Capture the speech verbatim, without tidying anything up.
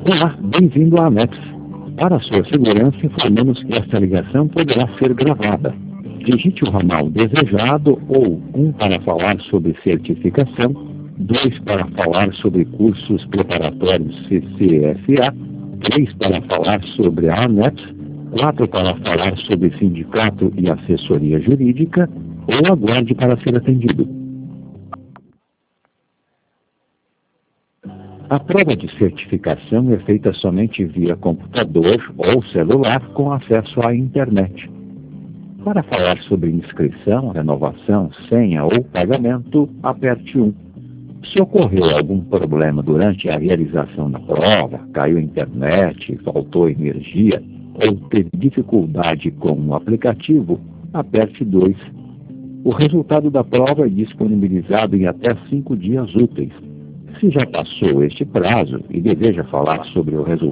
Olá, bem-vindo à ANEPS. Para sua segurança, informamos que esta ligação poderá ser gravada. Digite o ramal desejado ou um para falar sobre certificação, dois para falar sobre cursos preparatórios C C F A, três para falar sobre a ANEPS, quatro para falar sobre sindicato e assessoria jurídica, ou aguarde para ser atendido. A prova de certificação é feita somente via computador ou celular com acesso à internet. Para falar sobre inscrição, renovação, senha ou pagamento, aperte um. Se ocorreu algum problema durante a realização da prova, caiu a internet, faltou energia ou teve dificuldade com o aplicativo, aperte dois. O resultado da prova é disponibilizado em até cinco dias úteis. Se já passou este prazo e deseja falar sobre o resultado,